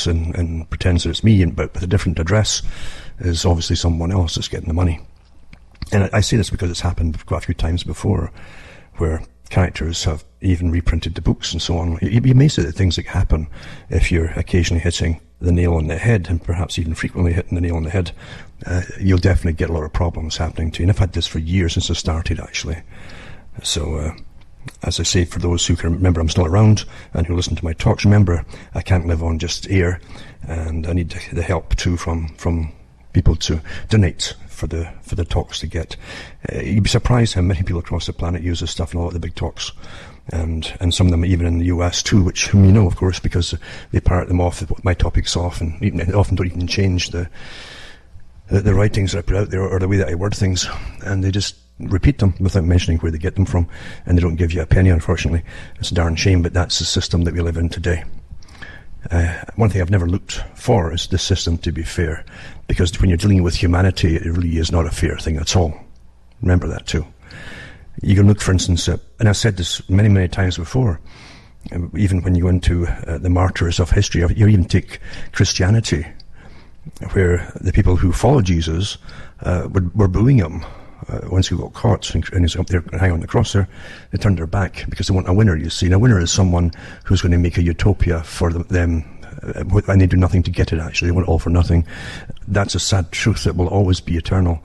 contacts and pretends that it's me, but with a different address, is obviously someone else that's getting the money. And I say this because it's happened quite a few times before, where characters have even reprinted the books and so on. You'd be amazed at the things that happen if you're occasionally hitting the nail on the head, and perhaps even frequently hitting the nail on the head. You'll definitely get a lot of problems happening to you. And I've had this for years, since I started, actually. So, as I say, for those who can remember I'm still around and who listen to my talks, remember, I can't live on just air, and I need the help too from people to donate for the talks to get. You'd be surprised how many people across the planet use this stuff in a lot of the big talks, and some of them even in the US too, which whom you know, of course, because they parrot them off, my topics off, and often don't even change the writings that I put out there or the way that I word things, and they just repeat them without mentioning where they get them from, and they don't give you a penny, unfortunately. It's a darn shame, but that's the system that we live in today. One thing I've never looked for is this system to be fair, because when you're dealing with humanity, it really is not a fair thing at all. Remember that too. You can look, for instance, and I've said this many, many times before, even when you go into the martyrs of history, you even take Christianity, where the people who followed Jesus were booing him. Once he got caught and he's up there hanging on the cross there, they turned their back because they want a winner, you see. And a winner is someone who's going to make a utopia for them, and they do nothing to get it, actually. They want it all for nothing. That's a sad truth that will always be eternal.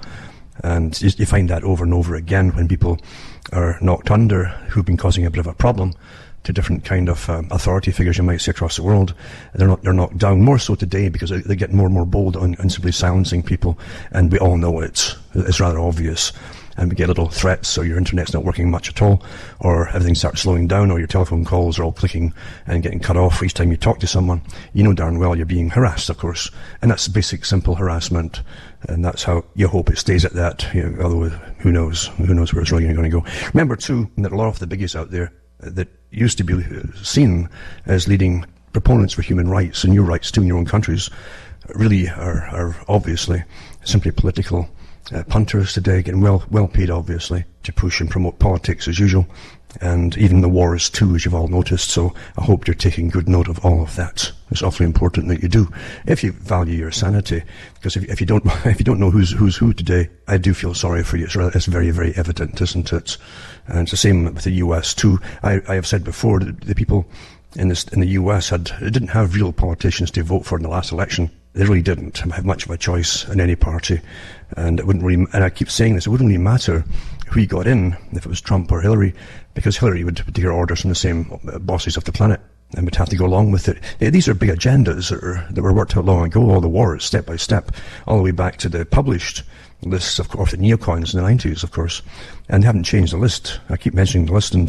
And you find that over and over again when people are knocked under, who've been causing a bit of a problem to different kind of authority figures you might see across the world. They're knocked down, more so today, because they get more and more bold on simply silencing people, and we all know it's rather obvious. And we get little threats, or your internet's not working much at all, or everything starts slowing down, or your telephone calls are all clicking and getting cut off each time you talk to someone. You know darn well you're being harassed, of course, and that's basic, simple harassment, and that's how you hope it stays at that. Although who knows where it's really going to go. Remember too that a lot of the biggies out there that used to be seen as leading proponents for human rights and your rights too in your own countries really are obviously simply political punters today, getting well paid, obviously, to push and promote politics as usual, and even the wars too, as you've all noticed. So I hope you're taking good note of all of that. It's awfully important that you do, if you value your sanity, because if you don't know who's who today, I do feel sorry for you. It's very, very evident, isn't it? And it's the same with the US too. I have said before that the people in the US didn't have real politicians to vote for in the last election. They really didn't have much of a choice in any party, and it wouldn't really. And I keep saying this: it wouldn't really matter who got in, if it was Trump or Hillary, because Hillary would take her orders from the same bosses of the planet and would have to go along with it. These are big agendas that were worked out long ago. All the wars, step by step, all the way back to the published lists of the neocons in the 90s, of course, and they haven't changed the list. I keep mentioning the list,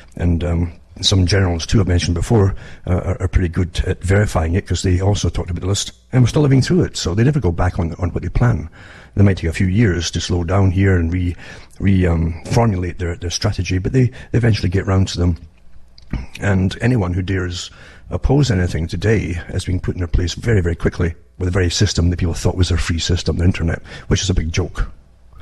and some generals too I've mentioned before are pretty good at verifying it, because they also talked about the list and we're still living through it. So they never go back on what they plan. They might take a few years to slow down here and reformulate their strategy, but they eventually get round to them. And anyone who dares oppose anything today has been put in their place very, very quickly with the very system that people thought was their free system, the internet, which is a big joke.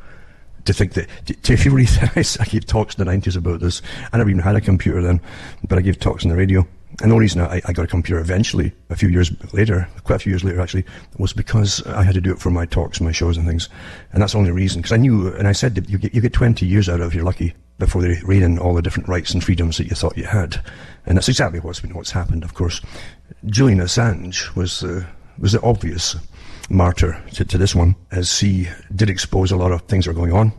To think that, if you really, I gave talks in the 90s about this. I never even had a computer then, but I gave talks on the radio. And the only reason I got a computer eventually, quite a few years later actually, was because I had to do it for my talks and my shows and things. And that's the only reason, because I knew, and I said that you get 20 years out of it if you're lucky, before they rein in all the different rights and freedoms that you thought you had. And that's exactly what's happened, of course. Julian Assange was the obvious martyr to this one, as he did expose a lot of things that were going on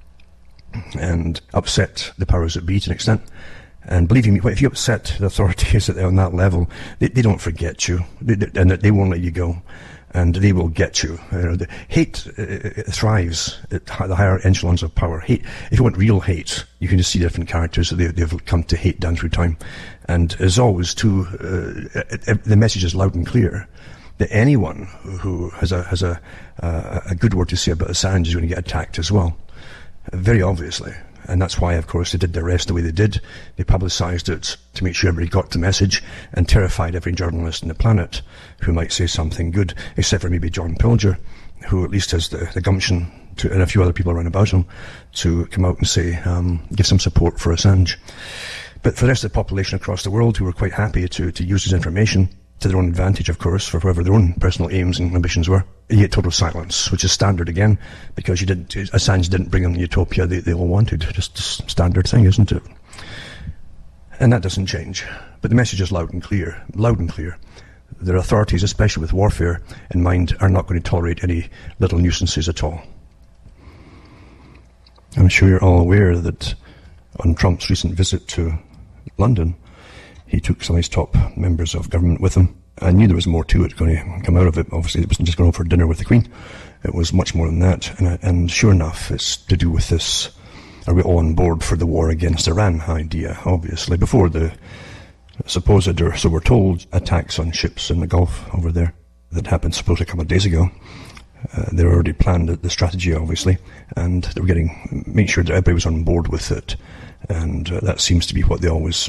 and upset the powers that be to an extent. And believe me, if you upset the authorities on that level, they don't forget you, and they won't let you go, and they will get you. The hate thrives at the higher echelons of power. Hate, if you want real hate, you can just see different characters that they've come to hate down through time. And as always, too, the message is loud and clear that anyone who has a good word to say about Assange is going to get attacked as well, very obviously. And that's why, of course, they did the arrest the way they did. They publicised it to make sure everybody got the message, and terrified every journalist on the planet who might say something good, except for maybe John Pilger, who at least has the gumption to, and a few other people around about him, to come out and say, give some support for Assange. But for the rest of the population across the world, who were quite happy to use his information, to their own advantage, of course, for whatever their own personal aims and ambitions were. Yet total silence, which is standard again, because Assange didn't bring them the utopia they all wanted. Just a standard thing, isn't it? And that doesn't change. But the message is loud and clear. Loud and clear. Their authorities, especially with warfare in mind, are not going to tolerate any little nuisances at all. I'm sure you're all aware that on Trump's recent visit to London, he took some of his top members of government with him. I knew there was more to it going to come out of it. Obviously, it wasn't just going for dinner with the Queen. It was much more than that. And sure enough, it's to do with this, are we all on board for the war against Iran idea, obviously, before the supposed, or so we're told, attacks on ships in the Gulf over there that happened supposedly a couple of days ago. They already planned the strategy, obviously, and they were make sure that everybody was on board with it. And that seems to be what they always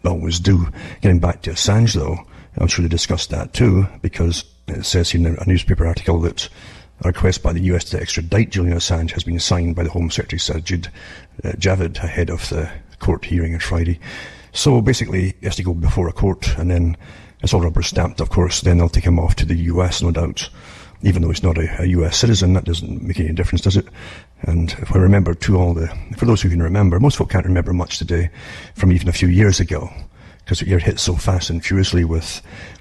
do. Getting back to Assange, though, I'm sure they discussed that too, because it says here in a newspaper article that a request by the US to extradite Julian Assange has been signed by the Home Secretary Sajid Javid ahead of the court hearing on Friday. So basically, he has to go before a court, and then it's all rubber stamped, of course. Then they'll take him off to the US, no doubt. Even though he's not a US citizen, that doesn't make any difference, does it? And if I remember for those who can remember, most folk can't remember much today from even a few years ago, because you're hit so fast and furiously with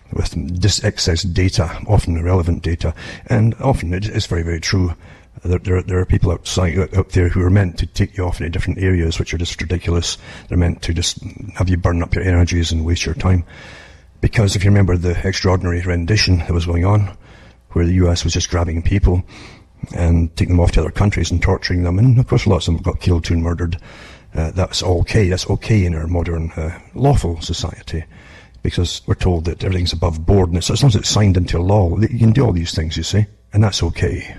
this excess data, often irrelevant data, and often it is very, very true. There are people out there who are meant to take you off into different areas, which are just ridiculous. They're meant to just have you burn up your energies and waste your time. Because if you remember the extraordinary rendition that was going on, where the US was just grabbing people and taking them off to other countries and torturing them, and of course lots of them got killed too and murdered. That's okay. That's okay in our modern lawful society, because we're told that everything's above board, and as long as it's signed into law, you can do all these things, you see, and that's okay.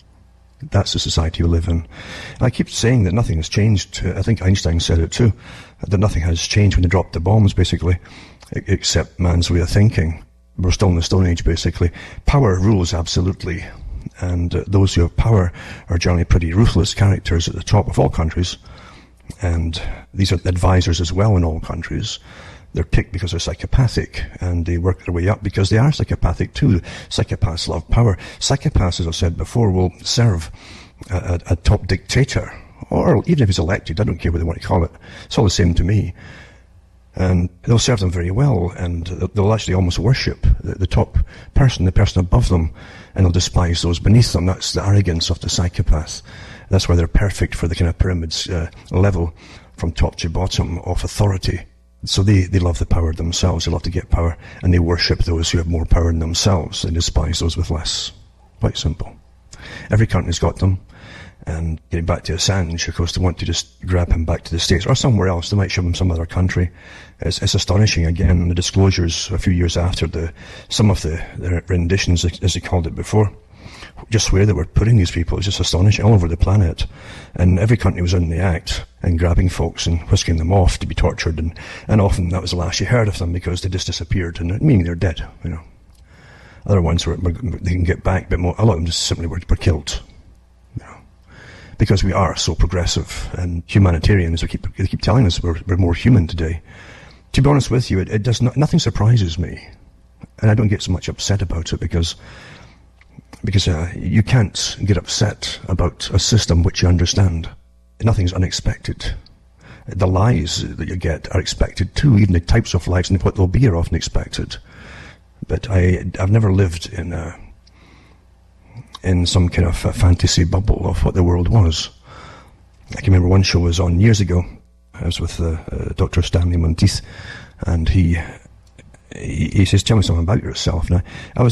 That's the society we live in. I keep saying that nothing has changed. I think Einstein said it too, that nothing has changed when they dropped the bombs, basically, except man's way of thinking. We're still in the Stone Age, basically. Power rules absolutely, and those who have power are generally pretty ruthless characters at the top of all countries, and these are advisors as well in all countries. They're picked because they're psychopathic, and they work their way up because they are psychopathic too. Psychopaths love power. Psychopaths, as I've said before, will serve a top dictator, or even if he's elected, I don't care what they want to call it. It's all the same to me. And they'll serve them very well, and they'll actually almost worship the top person, the person above them, and they'll despise those beneath them. That's the arrogance of the psychopath. That's why they're perfect for the kind of pyramids level from top to bottom of authority. So they love the power themselves, they love to get power, and they worship those who have more power than themselves and despise those with less. Quite simple. Every country's got them. And getting back to Assange, of course, they want to just grab him back to the States or somewhere else. They might shove him some other country. It's astonishing, again, the disclosures a few years after some of the renditions, as they called it before, just where they were putting these people. It's just astonishing all over the planet. And every country was in the act and grabbing folks and whisking them off to be tortured. And often that was the last you heard of them, because they just disappeared, and meaning they're dead, you know. Other ones they can get back, but a lot of them just simply were killed. Because we are so progressive and humanitarian, as they keep telling us, we're more human today. To be honest with you, nothing surprises me, and I don't get so much upset about it because you can't get upset about a system which you understand. Nothing's unexpected. The lies that you get are expected too. Even the types of lies and what they'll be are often expected. But I've never lived in some kind of a fantasy bubble of what the world was. I can remember one show was on years ago. I was with Dr. Stanley Monteith, and he says, "Tell me something about yourself." And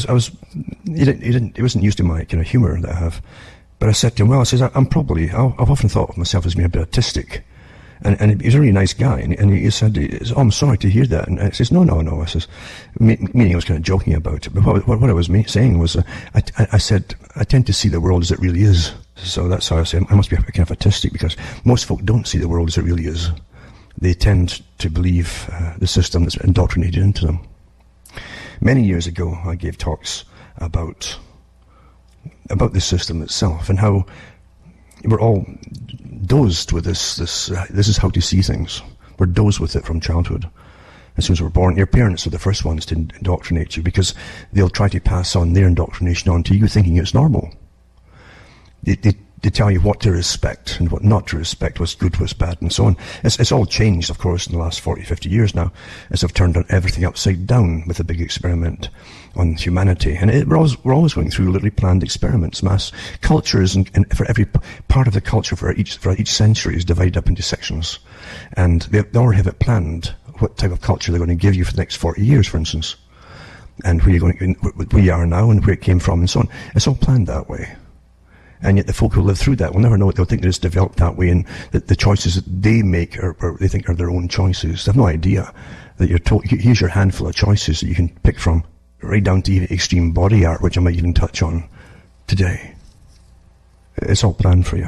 he wasn't used to my kind of humour that I have. But I said to him, well, I says, I've often thought of myself as being a bit autistic. And he was a really nice guy, and he said, "Oh, I'm sorry to hear that." And I says, "No." I says, meaning I was kind of joking about it. But what I was saying was, I said, I tend to see the world as it really is. So that's how I say I must be kind of autistic, because most folk don't see the world as it really is. They tend to believe the system that's indoctrinated into them. Many years ago, I gave talks about the system itself and how we're all dosed with this is how to see things. We're dosed with it from childhood. as soon as we're born. Your parents are the first ones to indoctrinate you, because they'll try to pass on their indoctrination onto you, thinking it's normal. They tell you what to respect and what not to respect, what's good, what's bad, and so on. It's all changed, of course, in the last 40, 50 years now, as they've turned everything upside down with a big experiment on humanity. And we're always going through literally planned experiments. Mass cultures, and for every part of the culture for each century is divided up into sections. And they already have it planned, what type of culture they're going to give you for the next 40 years, for instance. And where we are now and where it came from and so on. It's all planned that way. And yet the folk who live through that will never know it. They'll think that it's developed that way, and that the choices that they make or they think are their own choices. They have no idea that you're told, here's your handful of choices that you can pick from, right down to extreme body art, which I might even touch on today. It's all planned for you.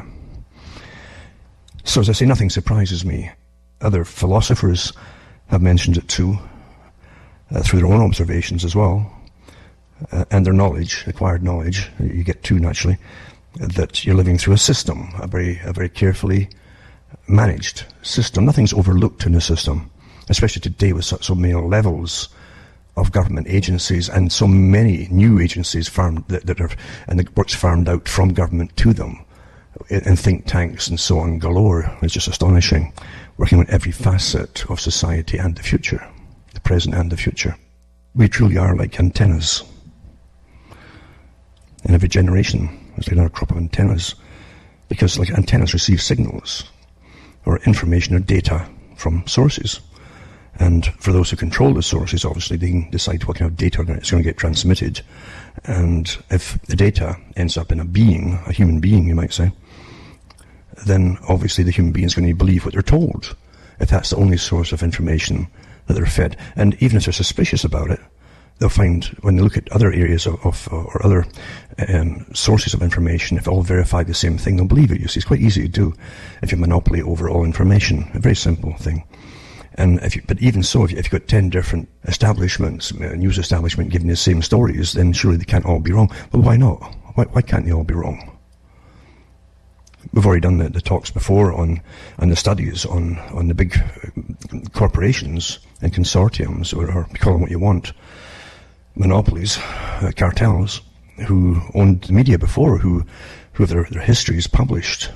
So as I say, nothing surprises me. Other philosophers have mentioned it too, through their own observations as well, and their knowledge, acquired knowledge. You get too naturally. That you're living through a system, a very carefully managed system. Nothing's overlooked in the system, especially today with so many levels of government agencies and so many new agencies and the work's farmed out from government to them, and think tanks and so on galore. It's just astonishing, working on every facet of society and the future, the present and the future. We truly are like antennas. In every generation, there's another crop of antennas, because like antennas receive signals or information or data from sources. And for those who control the sources, obviously they can decide what kind of data is going to get transmitted. And if the data ends up in a human being, you might say, then obviously the human being is going to believe what they're told, if that's the only source of information that they're fed. And even if they're suspicious about it, they'll find, when they look at other areas or other sources of information, if they all verify the same thing, they'll believe it. You see, it's quite easy to do if you have monopoly over all information. A very simple thing. And but even so, if you've got 10 different establishments, news establishment giving the same stories, then surely they can't all be wrong. Well, why not? Why can't they all be wrong? We've already done the talks before on the studies on the big corporations and consortiums, or call them what you want, monopolies, cartels, who owned the media before, who have their histories published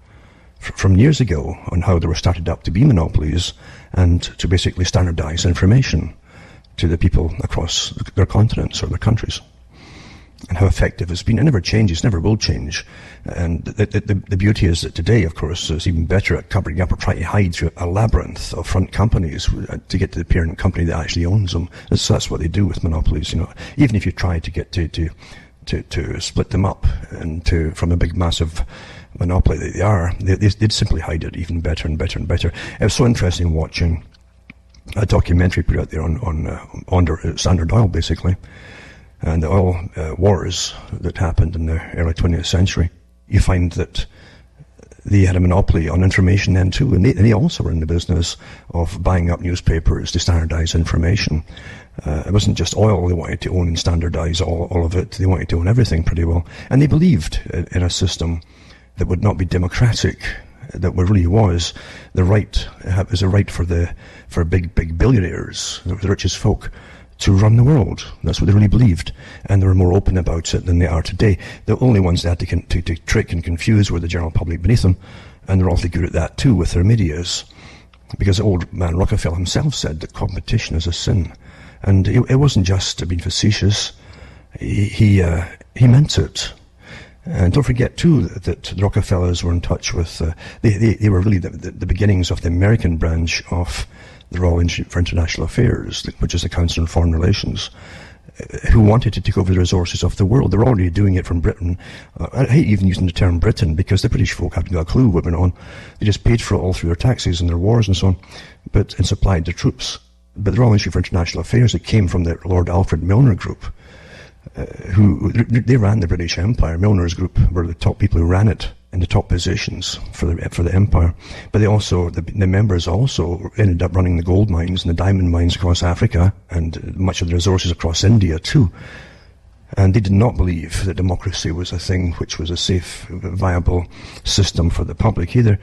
from years ago on how they were started up to be monopolies and to basically standardize information to the people across their continents or their countries. And how effective it's been. It never changes, never will change. And the beauty is that today, of course, is even better at covering up or trying to hide through a labyrinth of front companies to get to the parent company that actually owns them. So that's what they do with monopolies. You know, even if you try to get to split them up and from a big massive monopoly that they are, they'd simply hide it even better and better and better. It was so interesting watching a documentary put out there on Standard Oil, basically. And the oil wars that happened in the early 20th century, you find that they had a monopoly on information then too, and they also were in the business of buying up newspapers to standardize information. It wasn't just oil they wanted to own and standardize all of it. They wanted to own everything pretty well. And they believed in a system that would not be democratic, that really was the right, it was a right for big billionaires, the richest folk, to run the world. That's what they really believed, and they were more open about it than they are today. The only ones they had to trick and confuse were the general public beneath them, and they're awfully good at that too with their medias, because old man Rockefeller himself said that competition is a sin, and it wasn't just being facetious. He meant it. And don't forget too that the Rockefellers were in touch with they were really the beginnings of the American branch of the Royal Institute for International Affairs, which is the Council on Foreign Relations, who wanted to take over the resources of the world. They're already doing it from Britain. I hate even using the term Britain, because the British folk haven't got a clue what went on. They just paid for it all through their taxes and their wars and so on, and supplied the troops. But the Royal Institute for International Affairs, it came from the Lord Alfred Milner Group, they ran the British Empire. Milner's group were the top people who ran it in the top positions for the empire. But they also, the members also ended up running the gold mines and the diamond mines across Africa and much of the resources across India too. And they did not believe that democracy was a thing which was a safe, viable system for the public either.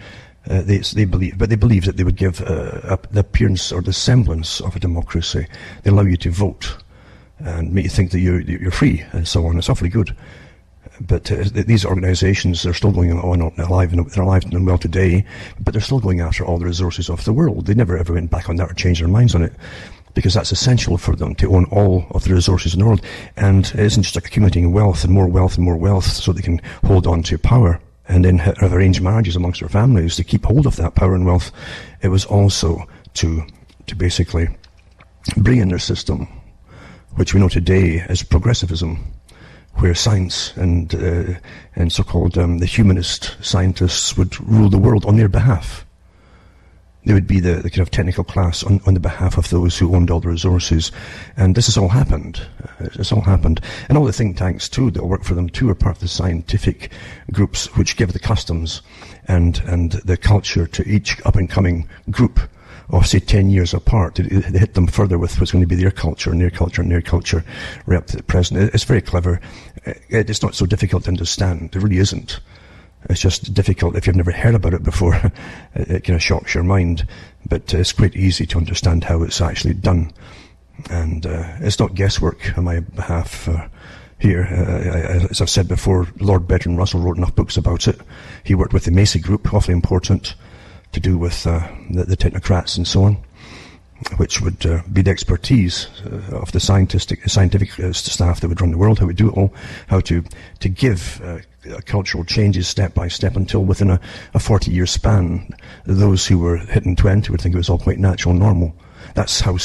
They believe that they would give the appearance or the semblance of a democracy. They allow you to vote and make you think that you're free and so on. It's awfully good. But these organisations are still going on alive, and they're alive and well today, but they're still going after all the resources of the world. They never ever went back on that or changed their minds on it, because that's essential for them to own all of the resources in the world. And it isn't just accumulating wealth and more wealth and more wealth so they can hold on to power and then have arranged marriages amongst their families to keep hold of that power and wealth. It was also to basically bring in their system, which we know today as progressivism, where science and so-called the humanist scientists would rule the world on their behalf. They would be the kind of technical class on the behalf of those who owned all the resources. And this has all happened. It's all happened. And all the think tanks, too, that work for them, too, are part of the scientific groups which give the customs and the culture to each up-and-coming group of, say, 10 years apart. They hit them further with what's going to be their culture and their culture and their culture right up to the present. It's very clever. It's not so difficult to understand. It really isn't. It's just difficult if you've never heard about it before. It kind of shocks your mind. But it's quite easy to understand how it's actually done. And it's not guesswork on my behalf here. As I've said before, Lord Bertrand Russell wrote enough books about it. He worked with the Macy Group, awfully important, to do with the technocrats and so on, which would be the expertise of the scientific staff that would run the world, how we do it all, how to give cultural changes step by step until within a 40-year span, those who were hitting 20 would think it was all quite natural and normal. That's how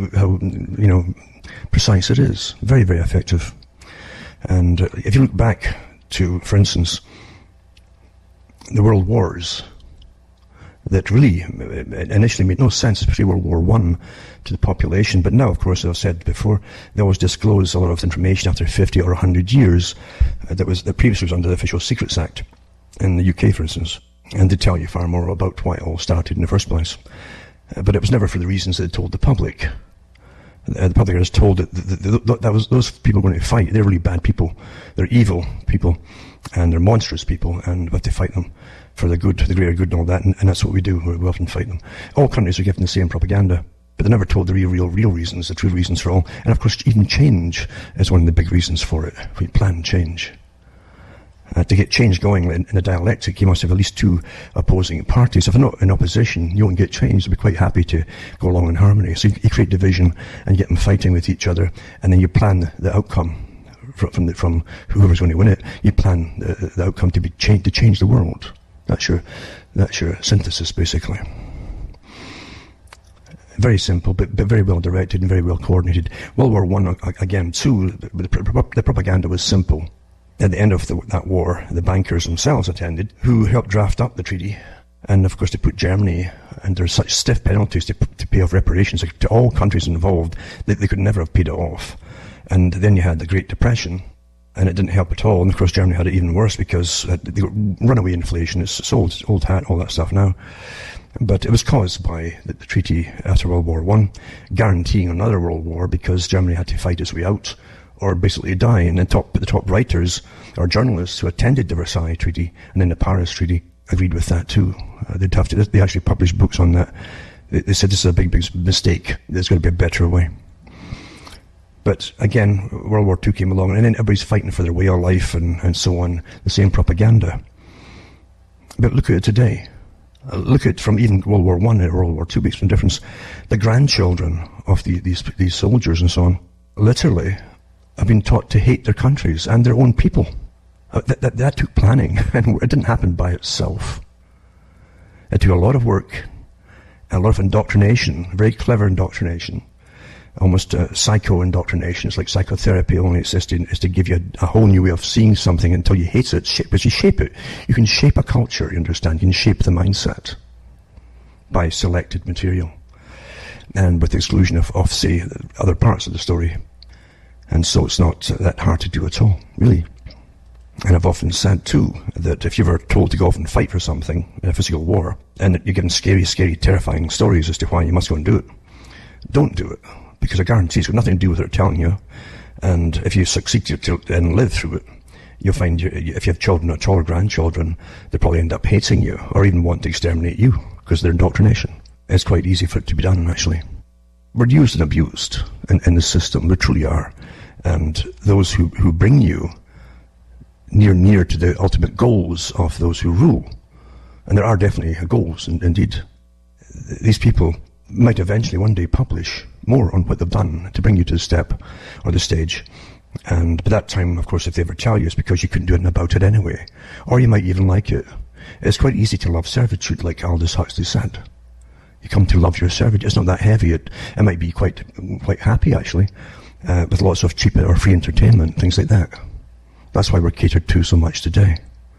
precise it is. Very, very effective. And if you look back to, for instance, the world wars, that really initially made no sense, especially World War I, to the population. But now, of course, as I've said before, they always disclose a lot of information after 50 or 100 years that previously was under the Official Secrets Act in the UK, for instance. And they tell you far more about why it all started in the first place. But it was never for the reasons they told the public. The public was told that those people were going to fight. They're really bad people. They're evil people. And they're monstrous people. And we have to fight them for the good, the greater good and all that, and that's what we do. We often fight them. All countries are given the same propaganda, but they're never told the real reasons, the true reasons for all. And of course, even change is one of the big reasons for it. We plan change. To get change going in a dialectic, you must have at least two opposing parties. If they're not in opposition, you won't get change. They'll be quite happy to go along in harmony. So you create division and get them fighting with each other, and then you plan the outcome from whoever's going to win it. You plan the outcome to change the world. That's your synthesis, basically. Very simple, but very well directed and very well coordinated. World War I, again, too, the propaganda was simple. At the end of that war, the bankers themselves attended, who helped draft up the treaty. And, of course, they put Germany under such stiff penalties to pay off reparations to all countries involved that they could never have paid it off. And then you had the Great Depression, and it didn't help at all. And of course, Germany had it even worse because the runaway inflation, it's old hat, all that stuff now. But it was caused by the treaty after World War I, guaranteeing another world war because Germany had to fight its way out or basically die. And the top writers or journalists who attended the Versailles Treaty and then the Paris Treaty agreed with that too. They actually published books on that. They said this is a big mistake. There's going to be a better way. But again, World War II came along, and then everybody's fighting for their way of life and so on, the same propaganda. But look at it today. Look at from even World War I and World War II makes no difference. The grandchildren of these soldiers and so on literally have been taught to hate their countries and their own people. That took planning, and it didn't happen by itself. It took a lot of work, a lot of indoctrination, very clever indoctrination. Almost psycho indoctrination. It's like psychotherapy, only it's to give you a whole new way of seeing something until you hate it. But you shape it. You can shape a culture, you understand. You can shape the mindset by selected material and with the exclusion of say, other parts of the story. And so it's not that hard to do at all, really. And I've often said, too, that if you're ever told to go off and fight for something in a physical war, and you're given scary, terrifying stories as to why you must go and do it, don't do it. Because I guarantee it's got nothing to do with what they're telling you. And if you succeed to and live through it, You'll find if you have children at all or grandchildren, they probably end up hating you or even want to exterminate you because of their indoctrination. It's quite easy for it to be done, actually. We're used and abused in the system. We truly are. And those who bring you near to the ultimate goals of those who rule, and there are definitely goals, indeed, these people might eventually one day publish more on what they've done to bring you to the step or the stage. And by that time, of course, if they ever tell you, it's because you couldn't do anything about it anyway. Or you might even like it. It's quite easy to love servitude, like Aldous Huxley said. You come to love your servitude. It's not that heavy. It might be quite happy, actually, with lots of cheap or free entertainment, things like that. That's why we're catered to so much today.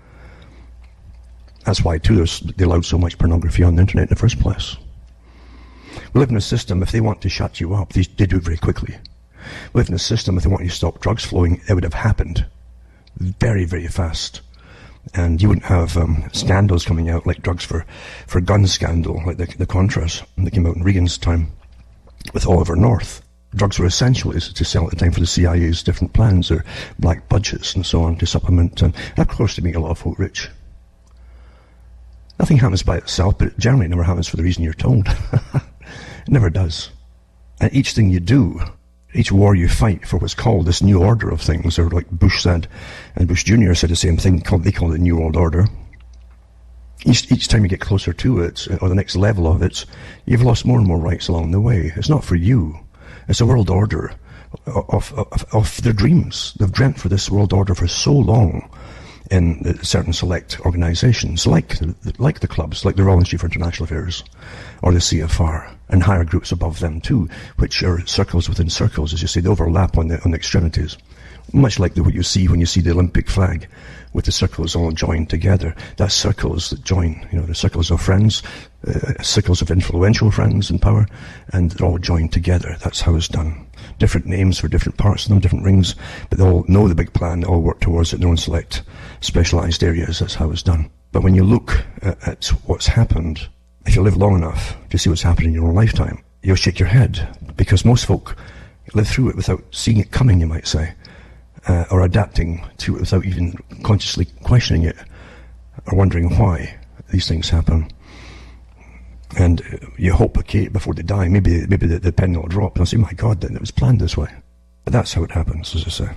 That's why, too, they allowed so much pornography on the internet in the first place. We live in a system, if they want to shut you up, they do it very quickly. We live in a system, if they want you to stop drugs flowing, it would have happened very, very fast. And you wouldn't have scandals coming out like drugs for gun scandal, like the Contras that came out in Reagan's time with Oliver North. Drugs were essential to sell at the time for the CIA's different plans, or black budgets and so on, to supplement, and of course to make a lot of folk rich. Nothing happens by itself, but it generally never happens for the reason you're told. It never does. And each thing you do, each war you fight for what's called this new order of things, or like Bush said, and Bush Jr. said the same thing, they call it the New World Order. Each time you get closer to it, or the next level of it, you've lost more and more rights along the way. It's not for you. It's a world order of their dreams. They've dreamt for this world order for so long in certain select organizations, like the clubs, like the Royal Institute for International Affairs, or the CFR, and higher groups above them too, which are circles within circles, as you say, they overlap on the extremities. Much like what you see when you see the Olympic flag, with the circles all joined together. That's circles that join, the circles of friends, circles of influential friends in power, and they're all joined together. That's how it's done. Different names for different parts of them, different rings, but they all know the big plan, they all work towards it in their own select, specialized areas. That's how it's done. But when you look at what's happened, if you live long enough to see what's happened in your own lifetime, you'll shake your head, because most folk live through it without seeing it coming, you might say. Or adapting to it without even consciously questioning it, or wondering why these things happen. And you hope, okay, before they die, maybe the pen will drop, and they'll say, my God, then it was planned this way. But that's how it happens, as I say.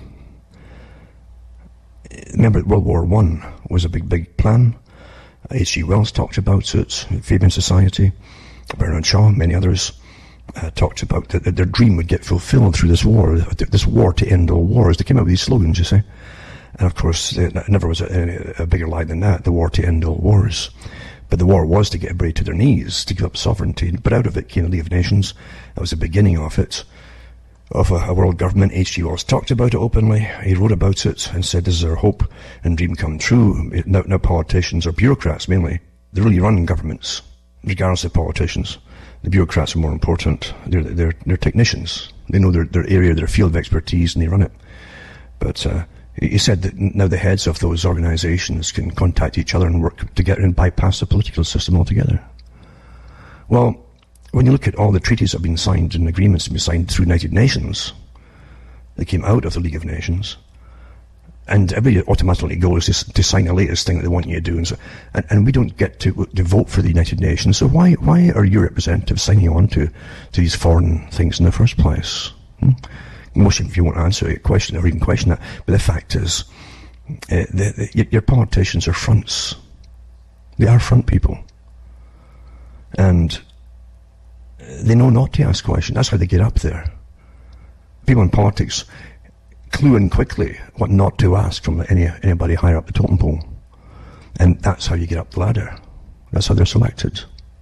Remember, World War I was a big plan. H.G. Wells talked about it, Fabian Society, Bernard Shaw, many others. Talked about that their dream would get fulfilled through this war to end all wars. They came out with these slogans, you see. And of course, there never was a bigger lie than that, the war to end all wars. But the war was to get everybody to their knees, to give up sovereignty. But out of it came the League of Nations. That was the beginning of it, of a world government. H.G. Wells talked about it openly. He wrote about it and said, this is our hope and dream come true. Now politicians, or bureaucrats mainly, they really run governments, regardless of politicians. The bureaucrats are more important. They're technicians. They know their area, their field of expertise, and they run it. But he said that now the heads of those organizations can contact each other and work together and bypass the political system altogether. Well, when you look at all the treaties that have been signed and agreements that have been signed through United Nations, they came out of the League of Nations, and everybody automatically goes to sign the latest thing that they want you to do, and we don't get to vote for the United Nations. So why are your representatives signing on to these foreign things in the first place? Most of you won't answer a question or even question that, but the fact is, your politicians are fronts. They are front people, and they know not to ask questions. That's how they get up there. People in politics clue in quickly what not to ask from anybody higher up the totem pole. And that's how you get up the ladder. That's how they're selected.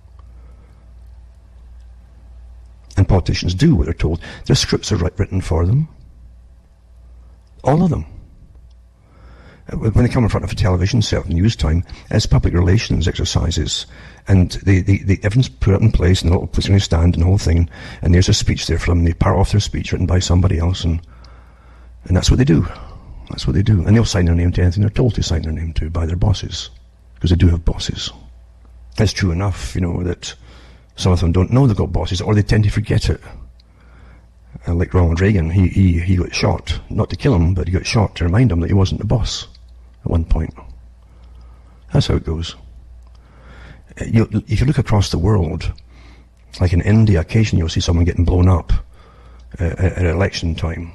And politicians do what they're told. Their scripts are written for them. All of them. When they come in front of a television set of news time, it's public relations exercises. And everything's put up in place, and the little place on stand and the whole thing, and there's a speech there for them. They part off their speech written by somebody else, and that's what they do. That's what they do. And they'll sign their name to anything they're told to sign their name to by their bosses. Because they do have bosses. It's true enough, that some of them don't know they've got bosses, or they tend to forget it. Like Ronald Reagan, he got shot, not to kill him, but he got shot to remind him that he wasn't the boss. at one point. That's how it goes. If you look across the world, like in India, occasionally you'll see someone getting blown up at election time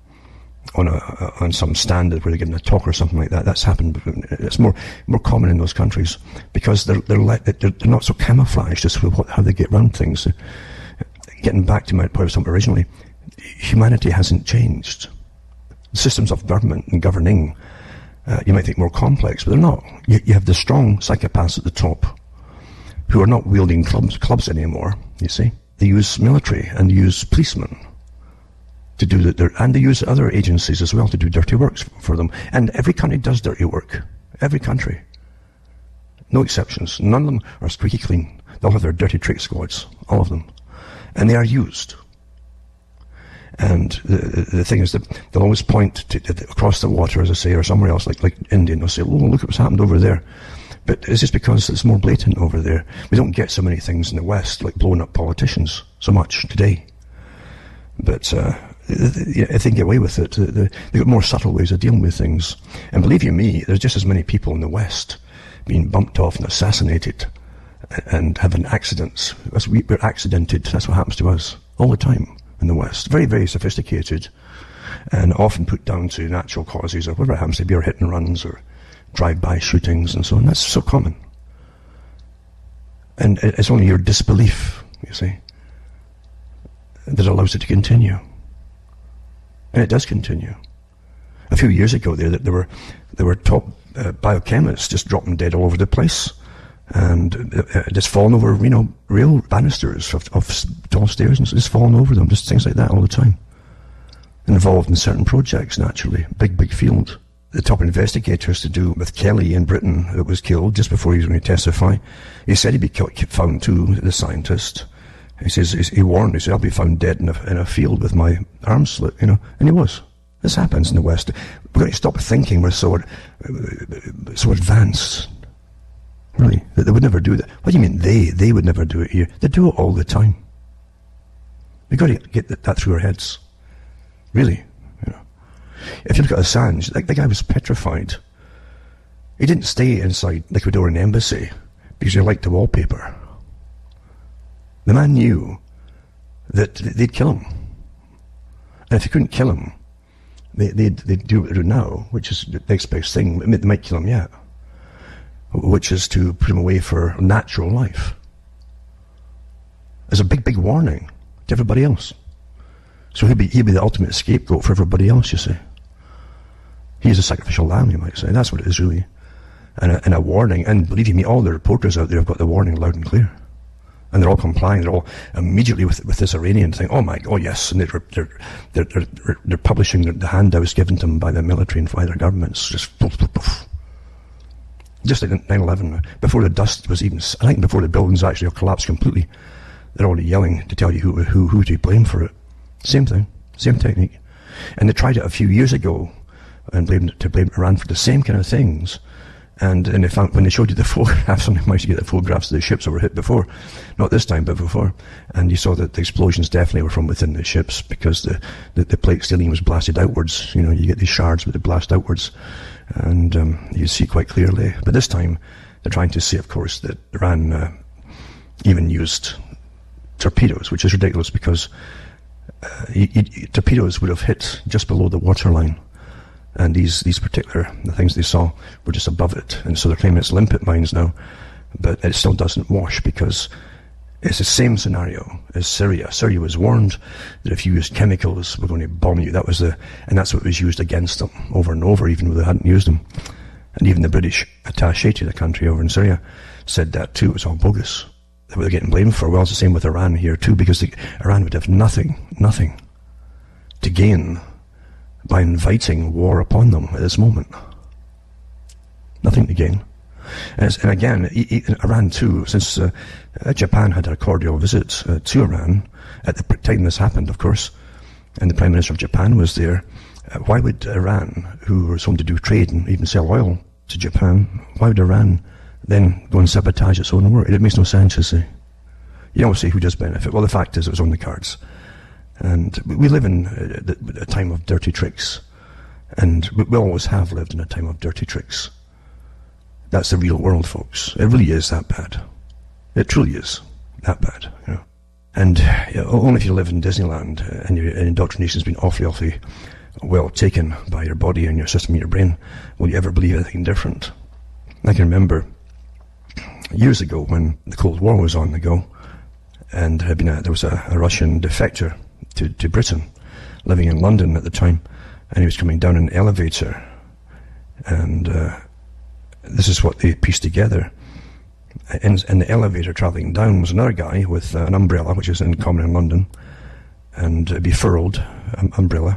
on some stand where they're giving a talk or something like that. That's happened. It's more common in those countries because they're not so camouflaged as to how they get around things. Getting back to my point originally, humanity hasn't changed. The systems of government and governing, you might think more complex, but they're not. You have the strong psychopaths at the top who are not wielding clubs anymore, you see. They use military and use policemen to do and they use other agencies as well to do dirty work for them. And every country does dirty work. Every country. No exceptions. None of them are squeaky clean. They all have their dirty trick squads. All of them. And they are used. And the thing is that they'll always point to across the water, as I say, or somewhere else, like India, and they'll say, oh, look at what's happened over there. But it's just because it's more blatant over there. We don't get so many things in the West, like blowing up politicians, so much today. But if they can get away with it, they've got more subtle ways of dealing with things. And believe you me, there's just as many people in the West being bumped off and assassinated and having accidents. We're accidented. That's what happens to us all the time in the West. Very, very sophisticated and often put down to natural causes or whatever it happens to be, or hit and runs or drive-by shootings and so on. That's so common. And it's only your disbelief, you see, that allows it to continue. And it does continue. A few years ago there were top biochemists just dropping dead all over the place. And just falling over, real banisters of tall stairs and just falling over them, just things like that all the time. Involved in certain projects, naturally. Big field. The top investigators to do with Kelly in Britain that was killed just before he was going to testify. He said he'd be found too, the scientist. He says, he warned, he said, I'll be found dead in a field with my arms slit, and he was. This happens in the West. We've got to stop thinking we're so advanced. Really, that they would never do that. What do you mean they would never do it here? They do it all the time. We've got to get that through our heads. Really. If you look at Assange, the guy was petrified. He didn't stay inside the Ecuadorian embassy because he liked the wallpaper. The man knew that they'd kill him. And if they couldn't kill him, they'd do what they do now, which is the next best thing. They might kill him yet. Which is to put him away for natural life. As a big warning to everybody else. So he'd be the ultimate scapegoat for everybody else, you see. He's a sacrificial lamb, you might say. That's what it is, really. And a warning. And believe you me, all the reporters out there have got the warning loud and clear. And they're all complying. They're all immediately with this Iranian thing. Oh yes. And they're publishing the handouts given to them by the military and by their governments. Just poof, poof, poof. Just like 9/11, before the dust was even, I think before the buildings actually collapsed completely, they're already yelling to tell you who to blame for it. Same thing, same technique. And they tried it a few years ago and blamed Iran for the same kind of things. And they found, when they showed you the photographs, somebody managed to get the photographs of the ships that were hit before. Not this time, but before. And you saw that the explosions definitely were from within the ships because the plate steering was blasted outwards. You get these shards with the blast outwards. And you see quite clearly. But this time, they're trying to say, of course, that Iran even used torpedoes, which is ridiculous because torpedoes would have hit just below the waterline. And these particular, the things they saw were just above it. And so they're claiming it's limpet mines now. But it still doesn't wash because it's the same scenario as Syria. Syria was warned that if you used chemicals, we're going to bomb you. And that's what was used against them over and over, even though they hadn't used them. And even the British attaché to the country over in Syria said that too. It was all bogus. That they're getting blamed for. Well, it's the same with Iran here too, because Iran would have nothing to gain by inviting war upon them at this moment. Nothing to gain. And again, Iran too, since Japan had a cordial visit to Iran at the time this happened, of course, and the Prime Minister of Japan was there, why would Iran, who was home to do trade and even sell oil to Japan, why would Iran then go and sabotage its own work? It makes no sense, you see. You always say who does benefit. Well, the fact is it was on the cards. And we live in a time of dirty tricks. And we always have lived in a time of dirty tricks. That's the real world, folks. It really is that bad. It truly is that bad. You know? And only if you live in Disneyland and your indoctrination's been awfully well taken by your body and your system and your brain will you ever believe anything different. I can remember years ago when the Cold War was on the go, and there was a Russian defector to Britain living in London at the time, and he was coming down an elevator, and this is what they pieced together. In the elevator travelling down was another guy with an umbrella, which is common in London, and a befurled umbrella.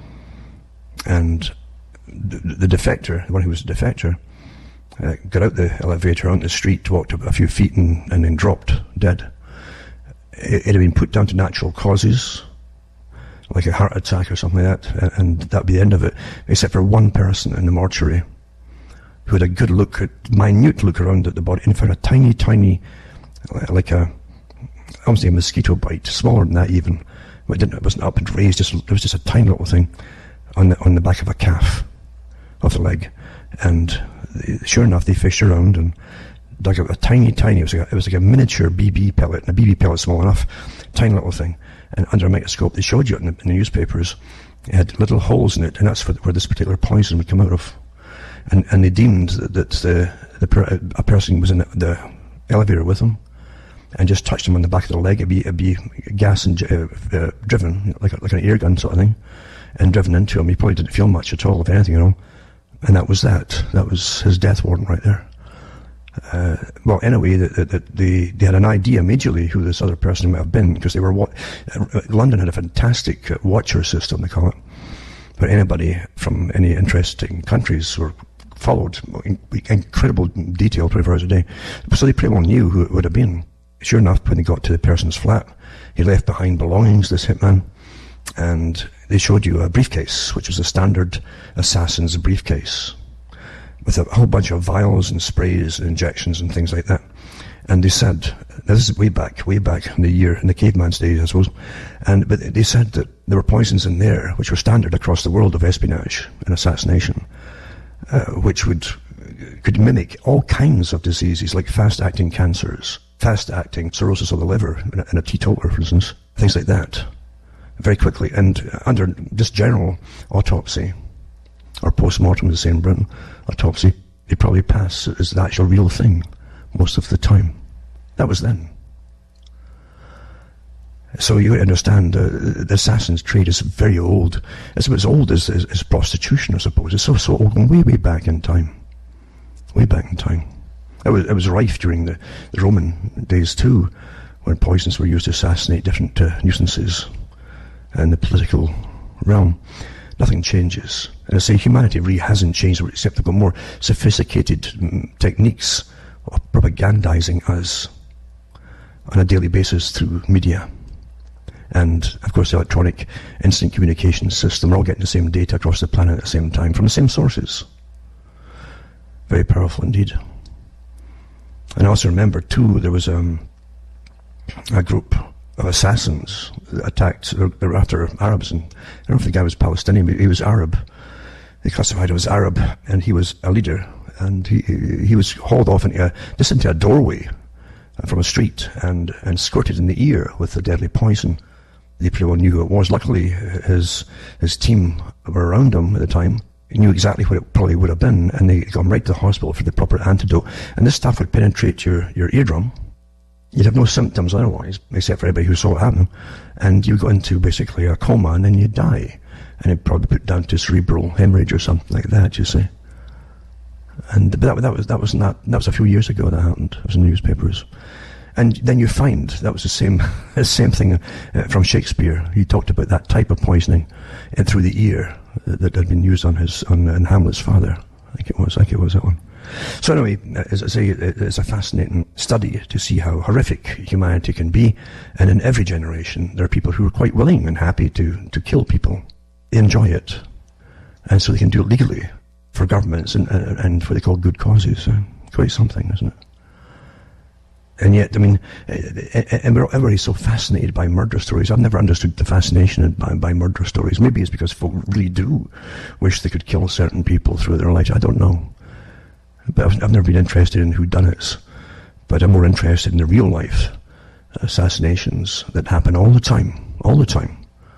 And the defector, the one who was a defector, got out the elevator onto the street, walked up a few feet, and then dropped dead. It had been put down to natural causes, like a heart attack or something like that, and that'd be the end of it, except for one person in the mortuary who had a good look, minute look around at the body, and found a tiny, like I won't say a mosquito bite, smaller than that even, but it wasn't up and raised, it was just a tiny little thing on the back of a calf, of the leg. And sure enough, they fished around and dug up a tiny, it was like a miniature BB pellet, and a BB pellet small enough, tiny little thing. And under a microscope, they showed you it in the newspapers. It had little holes in it, and that's where this particular poison would come out of. And they deemed that a person was in the elevator with them, and just touched him on the back of the leg. It'd be gas and driven, you know, like an air gun sort of thing, and driven into him. He probably didn't feel much at all, if anything, you know. And that was that. That was his death warrant right there. Well, anyway, they had an idea immediately who this other person might have been, because they were London had a fantastic watcher system, they call it, where anybody from any interesting countries were followed in incredible detail 24 hours a day. So they pretty well knew who it would have been. Sure enough, when they got to the person's flat, he left behind belongings, this hitman, and they showed you a briefcase, which was a standard assassin's briefcase, with a whole bunch of vials and sprays and injections and things like that. And they said, now this is way back in the caveman's days, I suppose, but they said that there were poisons in there which were standard across the world of espionage and assassination, which could mimic all kinds of diseases, like fast-acting cancers, fast-acting cirrhosis of the liver in a teetotaler, for instance, things like that, very quickly. And under just general autopsy, or post-mortem, as they say in Britain, autopsy, they probably pass as the actual real thing most of the time. That was then. So you understand, the assassin's trade is very old. It's as old as prostitution, I suppose. It's so old, and way back in time. Way back in time. It was rife during the Roman days too, when poisons were used to assassinate different nuisances in the political realm. Nothing changes. And I say humanity really hasn't changed, except they've got more sophisticated techniques of propagandizing us on a daily basis through media. And, of course, the electronic instant communication system. We're all getting the same data across the planet at the same time from the same sources. Very powerful indeed. And I also remember, too, there was a group of assassins that attacked, they were after Arabs, and I don't know if the guy was Palestinian, but he was Arab. They classified him as Arab, and he was a leader, and he was hauled off into a doorway from a street and squirted in the ear with the deadly poison. They pretty well knew who it was. Luckily, his team were around him at the time. He knew exactly what it probably would have been, and they got him right to the hospital for the proper antidote. And this stuff would penetrate your eardrum. You'd have no symptoms otherwise, except for everybody who saw it happening. And you go into basically a coma, and then you die. And it'd probably put down to cerebral hemorrhage or something like that, you see. And but that was a few years ago that happened. It was in the newspapers. And then you find that was the same thing from Shakespeare. He talked about that type of poisoning through the ear that had been used on Hamlet's father. I think it was that one. So anyway, as I say, it's a fascinating study to see how horrific humanity can be. And in every generation, there are people who are quite willing and happy to kill people. They enjoy it. And so they can do it legally for governments and for what they call good causes. Quite something, isn't it? And yet, I mean, and everybody's so fascinated by murder stories. I've never understood the fascination by murder stories. Maybe it's because folk really do wish they could kill certain people through their lives. I don't know. But I've never been interested in whodunits. But I'm more interested in the real life assassinations that happen all the time. All the time.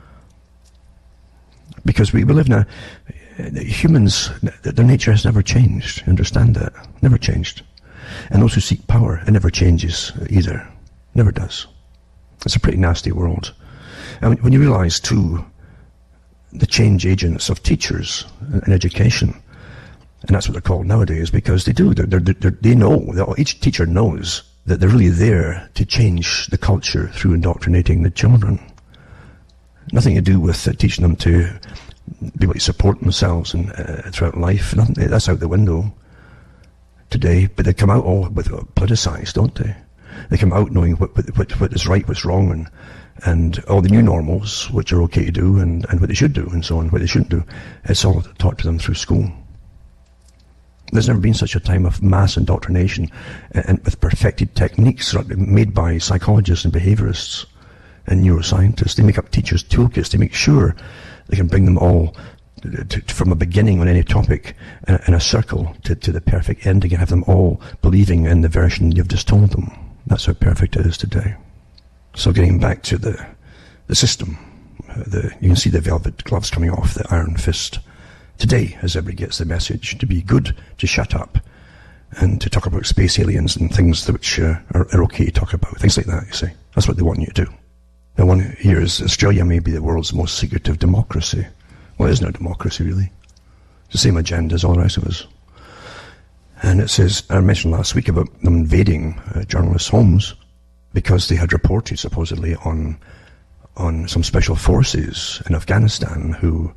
Because we live in humans, their nature has never changed. Understand that? Never changed. And those who seek power, it never changes either. Never does. It's a pretty nasty world. And when you realize, too, the change agents of teachers and education, and that's what they're called nowadays, because they do. They know, each teacher knows that they're really there to change the culture through indoctrinating the children. Nothing to do with teaching them to be able to support themselves and throughout life. Nothing, that's out the window today. But they come out all politicized, don't they? They come out knowing what is right, what's wrong, and all the new normals, which are okay to do, and what they should do, and so on, what they shouldn't do. It's all taught to them through school. There's never been such a time of mass indoctrination and with perfected techniques made by psychologists and behaviorists and neuroscientists. They make up teachers' toolkits. They make sure they can bring them all from a beginning on any topic in a circle to the perfect ending and have them all believing in the version you've just told them. That's how perfect it is today. So getting back to the system, you can see the velvet gloves coming off, the iron fist. Today, as everybody gets the message, to be good, to shut up, and to talk about space aliens and things which are okay to talk about. Things like that, you see. That's what they want you to do. The one here is Australia may be the world's most secretive democracy. Well, it is no democracy, really. It's the same agenda as all the rest of us. And it says, I mentioned last week about them invading journalists' homes because they had reported supposedly on some special forces in Afghanistan who'd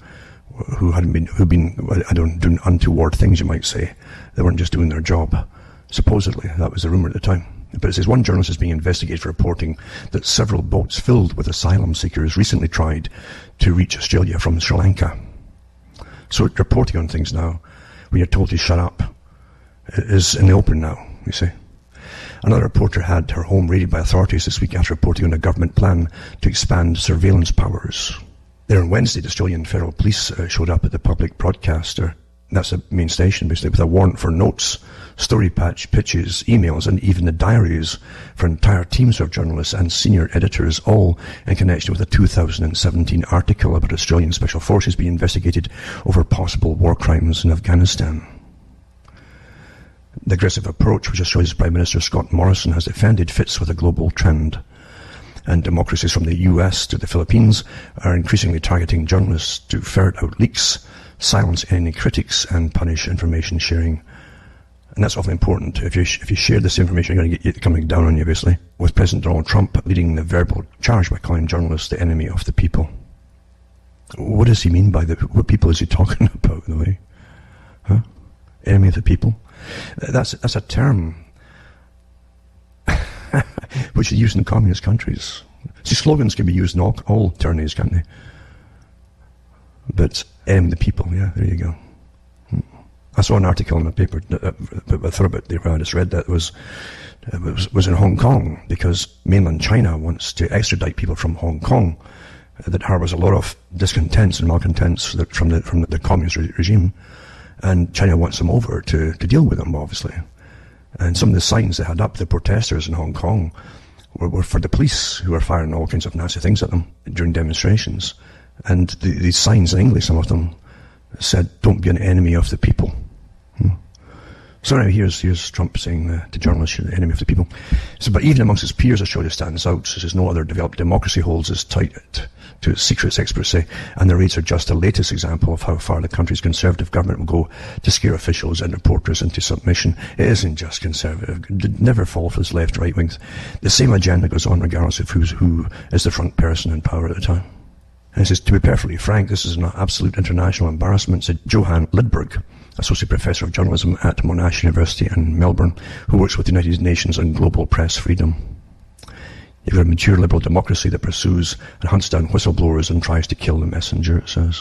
been doing untoward things, you might say. They weren't just doing their job. Supposedly, that was the rumor at the time. But it says one journalist is being investigated for reporting that several boats filled with asylum seekers recently tried to reach Australia from Sri Lanka. So reporting on things now, when you're told to shut up, is in the open now, you see. Another reporter had her home raided by authorities this week after reporting on a government plan to expand surveillance powers. There on Wednesday, the Australian Federal Police showed up at the public broadcaster. That's the main station, basically, with a warrant for notes, story pitches, emails, and even the diaries for entire teams of journalists and senior editors, all in connection with a 2017 article about Australian Special Forces being investigated over possible war crimes in Afghanistan. The aggressive approach, which Australia's Prime Minister Scott Morrison has defended, fits with a global trend. And democracies from the US to the Philippines are increasingly targeting journalists to ferret out leaks, silence any critics, and punish information sharing. And that's awfully important. If you share this information, you're going to get it coming down on you, basically. With President Donald Trump leading the verbal charge by calling journalists the enemy of the people. What does he mean by what people is he talking about, in a way? Huh? Enemy of the people? That's a term which is used in communist countries. See, slogans can be used in all tyrannies, can't they? But enemy of the people, yeah, there you go. I saw an article in the paper, I thought about it when I just read that, was in Hong Kong, because mainland China wants to extradite people from Hong Kong that harbours a lot of discontents and malcontents from the communist regime, and China wants them over to deal with them, obviously. And some of the signs they had up, the protesters in Hong Kong, were for the police, who were firing all kinds of nasty things at them during demonstrations. And these signs in English, some of them, said, "Don't be an enemy of the people." So now here's Trump saying to journalists, "You're the enemy of the people." So, but even amongst his peers, Australia stands out. Says no other developed democracy holds as tight to its secrets, experts say, and the raids are just the latest example of how far the country's conservative government will go to scare officials and reporters into submission. It isn't just conservative. It never fall for this left, right wing. The same agenda goes on regardless of who is the front person in power at the time. And it says, to be perfectly frank, this is an absolute international embarrassment, said Johan Lidberg, Associate Professor of Journalism at Monash University in Melbourne, who works with the United Nations on global press freedom. You've got a mature liberal democracy that pursues and hunts down whistleblowers and tries to kill the messenger, it says.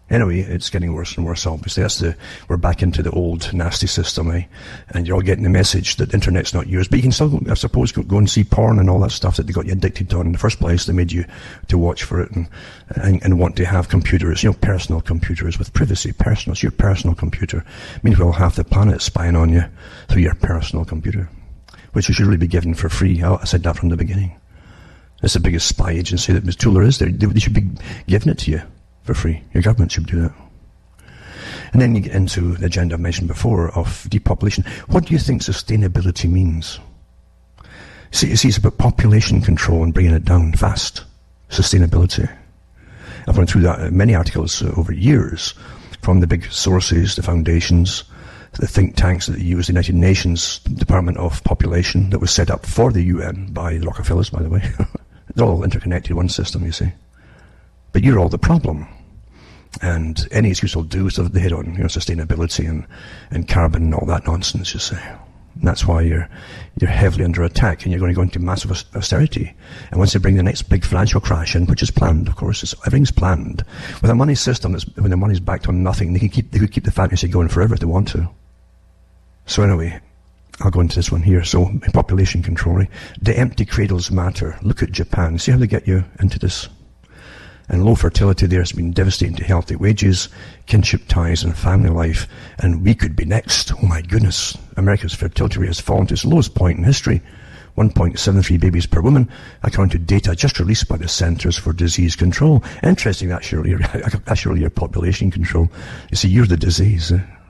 Anyway, it's getting worse and worse, obviously. We're back into the old nasty system, eh? And you're all getting the message that the internet's not yours. But you can still, I suppose, go and see porn and all that stuff that they got you addicted to in the first place. They made you to watch for it and want to have computers, personal computers with privacy. Personal, it's your personal computer. Meanwhile, half the planet spying on you through your personal computer, which you should really be given for free. I said that from the beginning. It's the biggest spy agency that Ms. Tuller is. They should be giving it to you for free. Your government should do that. And then you get into the agenda I mentioned before of depopulation. What do you think sustainability means? See, it's about population control and bringing it down fast. Sustainability. I've run through that many articles over years from the big sources, the foundations, the think tanks that use the United Nations Department of Population that was set up for the UN by the Rockefellers, by the way. They're all interconnected, one system, you see. But you're all the problem. And any excuse will do is to hit on sustainability and carbon and all that nonsense, you see. And that's why you're heavily under attack, and you're going to go into massive austerity. And once they bring the next big financial crash in, which is planned, of course, everything's planned. With a money system when the money's backed on nothing, they could keep the fantasy going forever if they want to. So anyway, I'll go into this one here. So population control. The empty cradles matter. Look at Japan. See how they get you into this? And low fertility there has been devastating to healthy wages, kinship ties and family life. And we could be next. Oh my goodness. America's fertility rate has fallen to its lowest point in history. 1.73 babies per woman, according to data just released by the Centers for Disease Control. Interesting, that's surely your population control. You see, you're the disease.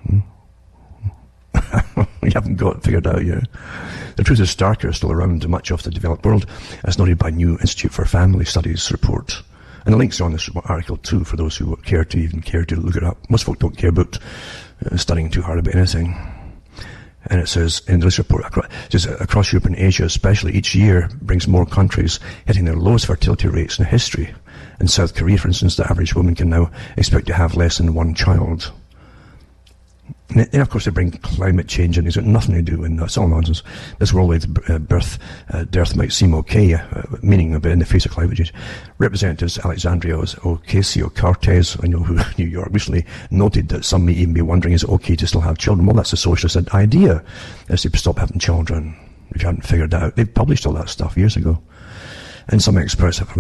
You haven't got it figured out yet. The truth is starker still around in much of the developed world, as noted by New Institute for Family Studies report. And the links are on this article too, for those who care to look it up. Most folk don't care about studying too hard about anything. And it says in this report, across Europe and Asia especially, each year brings more countries hitting their lowest fertility rates in history. In South Korea, for instance, the average woman can now expect to have less than one child. And of course they bring climate change in. It's got nothing to do, and that's all nonsense. This worldwide dearth might seem okay, meaning a bit in the face of climate change. Representatives Alexandria Ocasio-Cortez, I know who New York, recently noted that some may even be wondering, is it okay to still have children? Well, that's a socialist idea, is to stop having children, if you hadn't figured out. They've published all that stuff years ago. And some experts have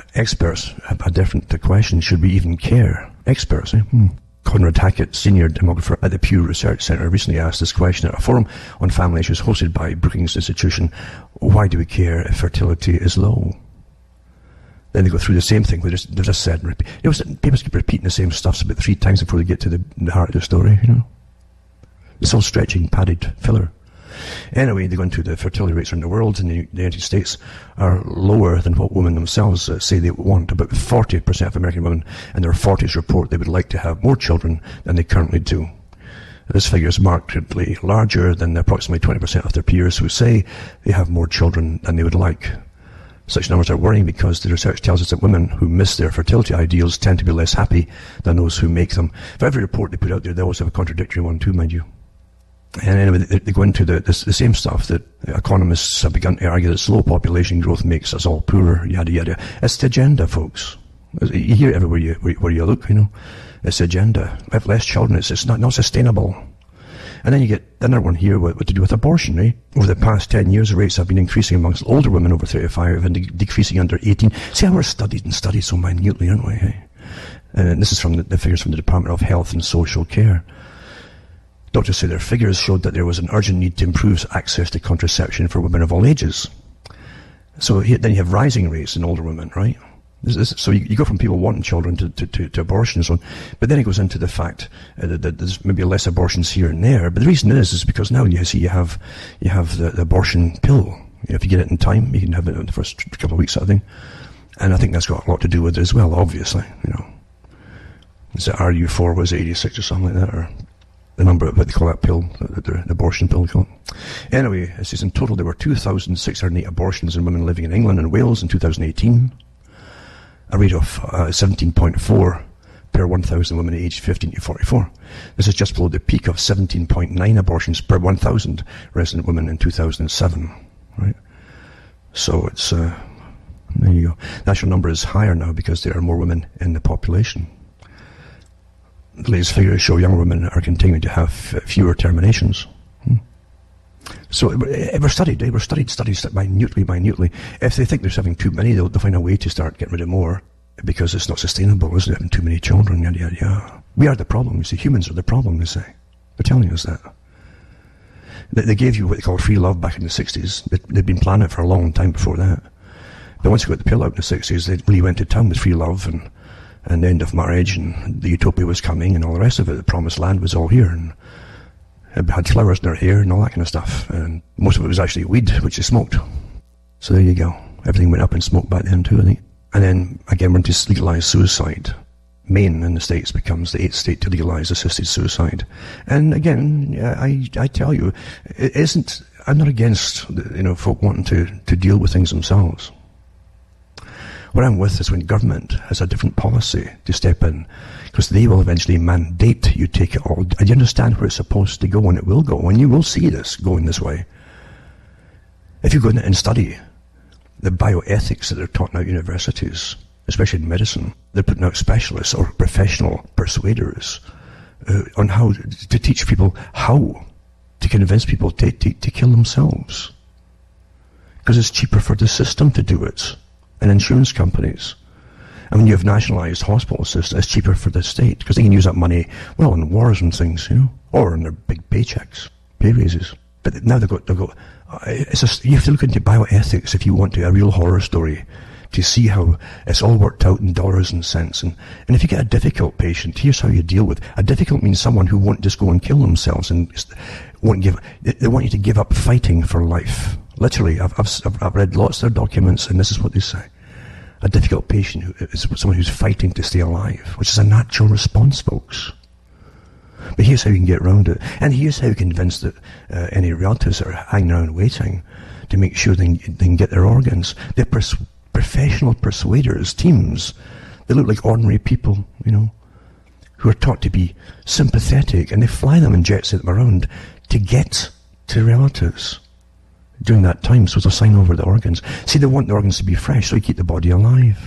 a different question. Should we even care? Experts, Conrad Hackett, senior demographer at the Pew Research Center, recently asked this question at a forum on family issues hosted by Brookings Institution. Why do we care if fertility is low? Then they go through the same thing. They just said, people keep repeating the same stuff about 3 times before they get to the heart of the story, It's all stretching, padded filler. Anyway, they go into the fertility rates around the world. In the United States are lower than what women themselves say they want. About 40% of American women in their 40s report they would like to have more children than they currently do. This figure is markedly larger than the approximately 20% of their peers who say they have more children than they would like. Such numbers are worrying because the research tells us that women who miss their fertility ideals tend to be less happy than those who make them. For every report they put out there, they always have a contradictory one too, mind you. And anyway, they go into the same stuff that economists have begun to argue that slow population growth makes us all poorer, yada yada. It's the agenda, folks. You hear it everywhere where you look, It's the agenda. We have less children. It's not sustainable. And then you get another one here, what to do with abortion, eh? Over the past 10 years, the rates have been increasing amongst older women over 35 and decreasing under 18. See how we're studied so minutely, aren't we? Eh? And this is from the figures from the Department of Health and Social Care. Doctors say their figures showed that there was an urgent need to improve access to contraception for women of all ages. So then you have rising rates in older women, right? So you go from people wanting children to abortion and so on. But then it goes into the fact that there's maybe less abortions here and there. But the reason is because now you see you have the abortion pill. If you get it in time, you can have it in the first couple of weeks, I think. And I think that's got a lot to do with it as well, obviously. Is it RU4, was it 86 or something like that? Or the number of what they call that pill, the abortion pill, they call it. Anyway, it says in total there were 2,608 abortions in women living in England and Wales in 2018. A rate of 17.4 per 1,000 women aged 15 to 44. This is just below the peak of 17.9 abortions per 1,000 resident women in 2007. Right? So it's, there you go. The actual number is higher now because there are more women in the population. The latest figures show young women are continuing to have fewer terminations. So it was studied studies minutely. If they think there's having too many, they'll find a way to start getting rid of more, because it's not sustainable, isn't it, having too many children, yada, yada, yada. We are the problem, you see. Humans are the problem, they say. They're telling us that. They gave you what they call free love back in the 60s. They'd been planning it for a long time before that. But once you got the pill out in the 60s, they really went to town with free love and the end of marriage, and the utopia was coming and all the rest of it. The promised land was all here, and it had flowers in their hair and all that kind of stuff. And most of it was actually weed, which they smoked. So there you go. Everything went up in smoke back then too, I think. And then, again, we're going to legalize suicide. Maine in the States becomes the 8th state to legalize assisted suicide. And again, I tell you, it isn't, I'm not against, folk wanting to deal with things themselves. What I'm with is when government has a different policy to step in, because they will eventually mandate you take it all. And you understand where it's supposed to go, and it will go, and you will see this going this way. If you go in and study the bioethics that are taught now at universities, especially in medicine, they're putting out specialists or professional persuaders on how to teach people how to convince people to kill themselves. Because it's cheaper for the system to do it, and insurance companies. And when you have nationalised hospital systems, it's cheaper for the state, because they can use that money, well, in wars and things, or in their big paychecks, pay raises. But now they've got you have to look into bioethics if you want a real horror story, to see how it's all worked out in dollars and cents. And if you get a difficult patient, here's how you deal with. A difficult means someone who won't just go and kill themselves and they want you to give up fighting for life. Literally, I've read lots of their documents, and this is what they say. A difficult patient is someone who's fighting to stay alive, which is a natural response, folks. But here's how you can get around it. And here's how you convince that any relatives that are hanging around waiting to make sure they can get their organs. They're professional persuaders, teams. They look like ordinary people, who are taught to be sympathetic, and they fly them and jet set them around to get to relatives during that time, so they'll sign over the organs. See, they want the organs to be fresh, so you keep the body alive.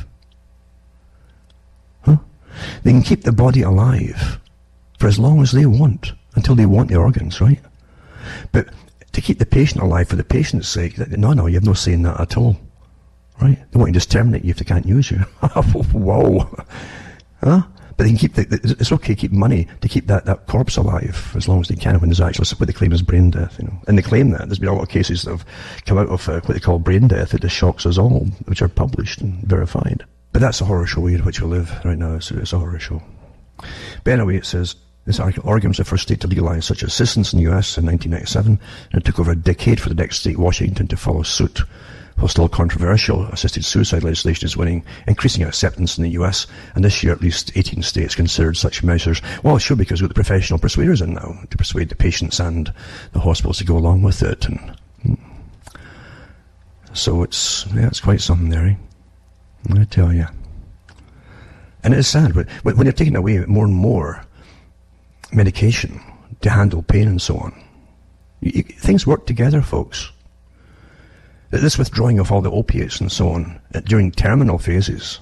They can keep the body alive for as long as they want, until they want the organs, right? But to keep the patient alive for the patient's sake, no, you have no say in that at all, right? They want to just terminate you if they can't use you. Whoa. But they can keep it's okay to keep money to keep that corpse alive as long as they can, when there's actually what they claim is brain death, And they claim that. There's been a lot of cases that have come out of what they call brain death that just shocks us all, which are published and verified. But that's the horror show in which we live right now. It's a horror show. But anyway, it says, this article, Oregon was the first state to legalize such assistance in the US in 1997, and it took over a decade for the next state, Washington, to follow suit. While still controversial, assisted suicide legislation is winning increasing acceptance in the US, and this year at least 18 states considered such measures. Well, sure, because we've got the professional persuaders in now to persuade the patients and the hospitals to go along with it. And so it's quite something there, I tell you. And it is sad, but when they're taking away more and more medication to handle pain and so on, things work together, folks. This withdrawing of all the opiates and so on during terminal phases,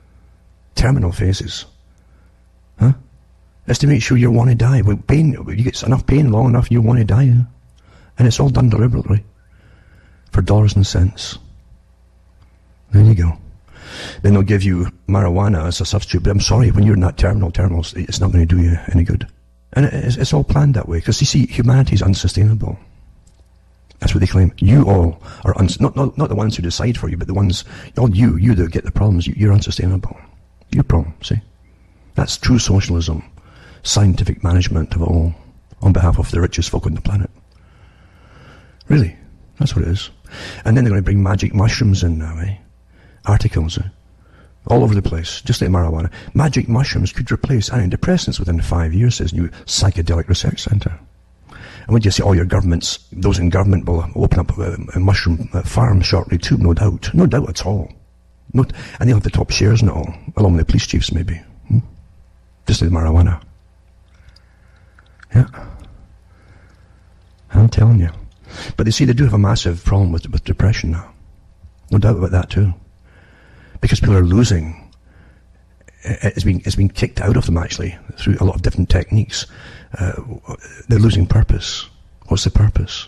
is to make sure you want to die. With pain, you get enough pain long enough, you want to die, and it's all done deliberately for dollars and cents. There you go. Then they'll give you marijuana as a substitute, but I'm sorry, when you're in that terminal, it's not going to do you any good. And it's all planned that way, because you see, humanity is unsustainable. That's what they claim. You all are not the ones who decide for you, but the ones, you that get the problems. You're unsustainable. You're a problem. See, that's true socialism, scientific management of all on behalf of the richest folk on the planet. Really, that's what it is. And then they're going to bring magic mushrooms in now, Articles, all over the place, just like marijuana. Magic mushrooms could replace antidepressants within 5 years, says new psychedelic research centre. And when you see all your governments, those in government will open up a mushroom farm shortly too, no doubt at all. And they'll have the top shares in it all, along with the police chiefs maybe. Just like marijuana. Yeah. I'm telling you. But you see, they do have a massive problem with depression now. No doubt about that too. Because people are losing it's been kicked out of them, actually, through a lot of different techniques. They're losing purpose. What's the purpose?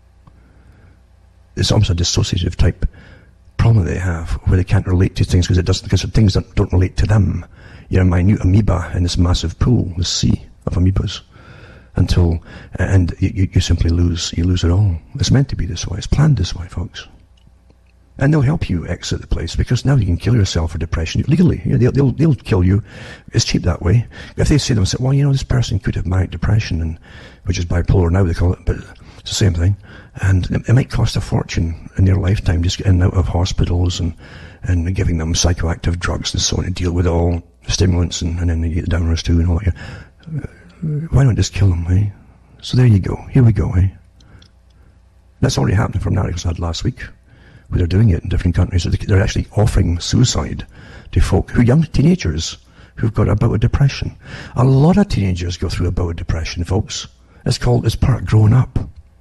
It's almost a dissociative type problem that they have, where they can't relate to things because things don't relate to them. You're a minute amoeba in this massive pool, this sea of amoebas, and you simply lose it all. It's meant to be this way. It's planned this way, folks. And they'll help you exit the place, because now you can kill yourself for depression legally. They'll kill you. It's cheap that way. If they say themselves, well, this person could have manic depression, which is bipolar now they call it, but it's the same thing. And it might cost a fortune in their lifetime just getting out of hospitals and giving them psychoactive drugs and so on to deal with all stimulants and then they get the downers too and all that. Why not just kill them, eh? So there you go. Here we go, eh? That's already happening from articles I had last week, where they're doing it in different countries. They're actually offering suicide to folk, young teenagers who've got a bout of depression. A lot of teenagers go through a bout of depression, folks. It's part of growing up.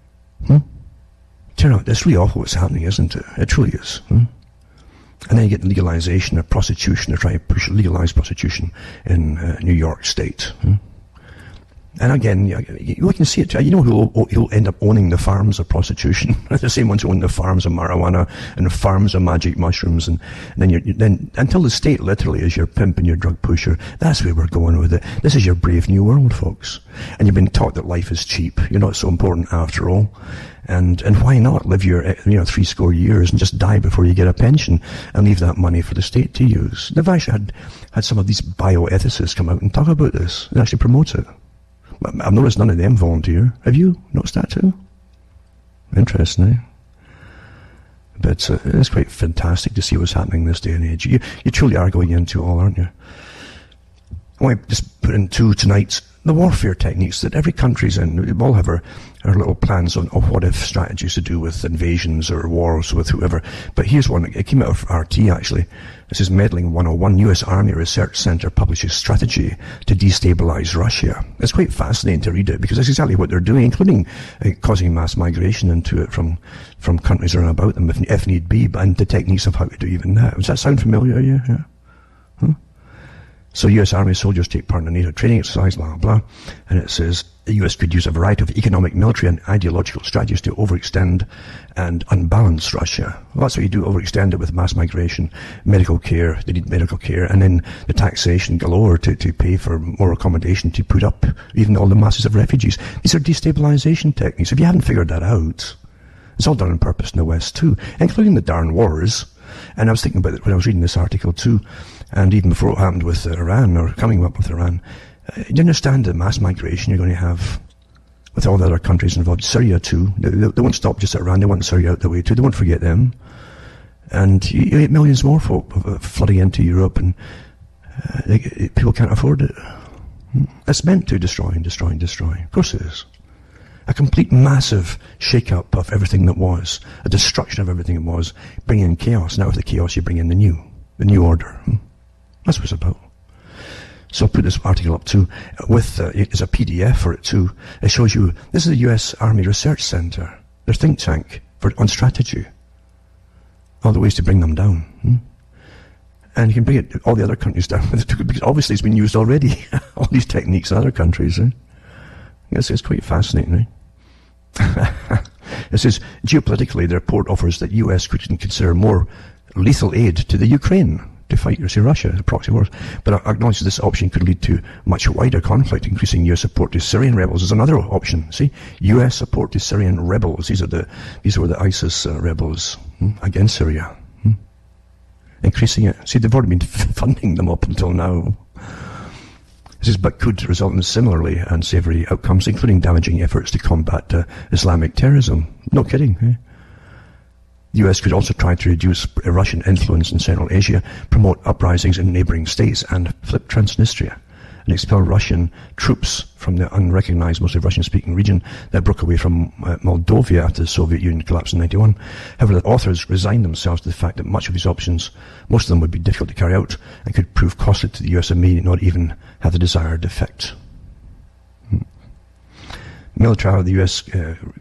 Turn out, it's really awful what's happening, isn't it? It truly is. And then you get the legalization of prostitution. They're trying to legalize prostitution in New York State. And again, you can see it. You know who'll end up owning the farms of prostitution? The same ones who own the farms of marijuana and the farms of magic mushrooms. And then until the state literally is your pimp and your drug pusher. That's where we're going with it. This is your brave new world, folks. And you've been taught that life is cheap. You're not so important after all. And why not live your 70 years and just die before you get a pension and leave that money for the state to use? They've actually had some of these bioethicists come out and talk about this and actually promote it. I've noticed none of them volunteer. Have you noticed that too? Interesting, eh? But it's quite fantastic to see what's happening this day and age. You truly are going into all, aren't you? I want to just put in two tonight. The warfare techniques that every country's in. We all have our little plans on what-if strategies to do with invasions or wars with whoever. But here's one. It came out of RT, actually. This is Meddling 101. U.S. Army Research Center publishes strategy to destabilize Russia. It's quite fascinating to read it, because that's exactly what they're doing, including causing mass migration into it from countries around about them, if need be, and the techniques of how to do even that. Does that sound familiar? Yeah. So U.S. Army soldiers take part in a NATO training exercise, blah, blah, and it says the U.S. could use a variety of economic, military, and ideological strategies to overextend and unbalance Russia. Well, that's what you do, overextend it with mass migration, medical care, they need medical care, and then the taxation galore to pay for more accommodation to put up even all the masses of refugees. These are destabilization techniques. If you haven't figured that out, it's all done on purpose in the West too, including the darn wars. And I was thinking about it when I was reading this article too, and even before it happened with Iran, or coming up with Iran. You understand the mass migration you're going to have with all the other countries involved? Syria too. They won't stop just at Iran, they want Syria out the way too. They won't forget them. And you get millions more folk flooding into Europe, and people can't afford it. It's meant to destroy and destroy and destroy. Of course it is. A complete massive shake-up of everything that was, a destruction of everything that was, bringing in chaos. Now with the chaos you bring in the new order. That's what it's about. So I'll put this article up too, with it's a PDF for it too. It shows you, this is the US Army Research Center, their think tank on strategy. All the ways to bring them down. And you can bring it, all the other countries down, because obviously it's been used already, all these techniques in other countries. Yes, it's quite fascinating, right? It says, geopolitically, the report offers that US could consider more lethal aid to the Ukraine to fight Russia, the proxy wars, but acknowledges this option could lead to much wider conflict. Increasing US support to Syrian rebels is another option. See, US support to Syrian rebels. These were the ISIS rebels against Syria. Increasing it. See, they've already been funding them up until now. This is, but could result in similarly unsavory outcomes, including damaging efforts to combat Islamic terrorism. No kidding, eh? The US could also try to reduce Russian influence in Central Asia, promote uprisings in neighboring states, and flip Transnistria, and expel Russian troops from the unrecognized, mostly Russian-speaking region that broke away from Moldova after the Soviet Union collapsed in 1991. However, the authors resigned themselves to the fact that much of these options, most of them would be difficult to carry out and could prove costly to the US and may not even have the desired effect. Military of the US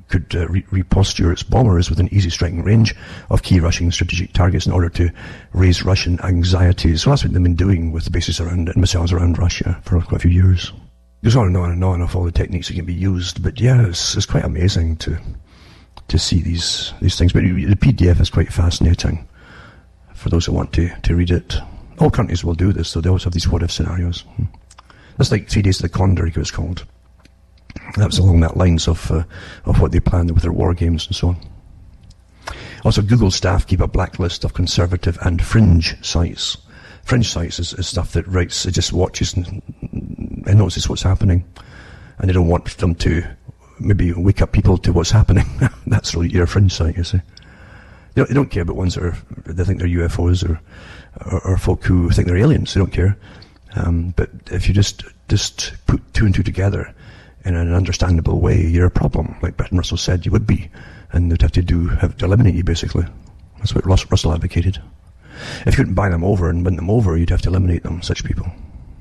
could reposture its bombers within easy striking range of key Russian strategic targets in order to raise Russian anxieties. So that's what they've been doing with the bases around and missiles around Russia for quite a few years. It goes on and on of all the techniques that can be used, but yeah, it's quite amazing to see these things. But the PDF is quite fascinating for those who want to read it. All countries will do this, though. They always have these what-if scenarios. That's like 3 Days to the Condor, it was called. That was along that lines of what they planned with their war games and so on. Also, Google staff keep a blacklist of conservative and fringe sites. Fringe sites is stuff that writes, it just watches and notices what's happening, and they don't want them to maybe wake up people to what's happening. That's really your fringe site, you see. They don't care about ones that they think they're UFOs or folk who think they're aliens. They don't care. But if you just put two and two together in an understandable way, you're a problem. Like Bertrand Russell said you would be, and they'd have to eliminate you, basically. That's what Russell advocated. If you couldn't buy them over and win them over, you'd have to eliminate them, such people.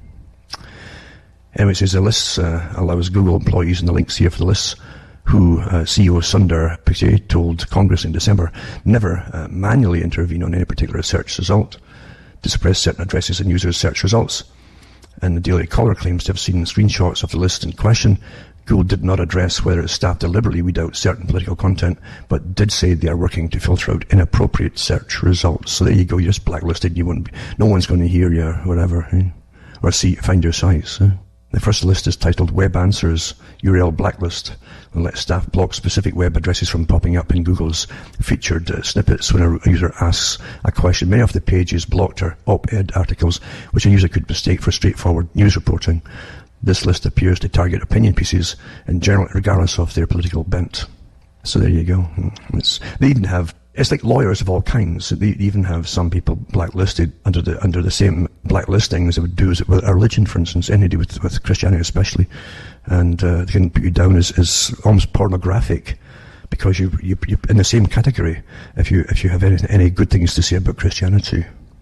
Anyway, it says the list allows Google employees, and the links here for the lists, who CEO Sundar Pichai told Congress in December never manually intervene on any particular search result to suppress certain addresses and users' search results. And the Daily Caller claims to have seen screenshots of the list in question. Google did not address whether its staff deliberately weed out certain political content, but did say they are working to filter out inappropriate search results. So there you go, you're just blacklisted. No one's going to hear you or whatever, or find your sites. The first list is titled Web Answers URL Blacklist, and lets staff block specific web addresses from popping up in Google's featured snippets when a user asks a question. Many of the pages blocked are op-ed articles, which a user could mistake for straightforward news reporting. This list appears to target opinion pieces in general, regardless of their political bent. So there you go. They even have, it's like lawyers of all kinds. They even have some people blacklisted under the same blacklisting as they would do with a religion, for instance, anything to do with Christianity especially. And they can put you down as almost pornographic because you're in the same category if you have any good things to say about Christianity.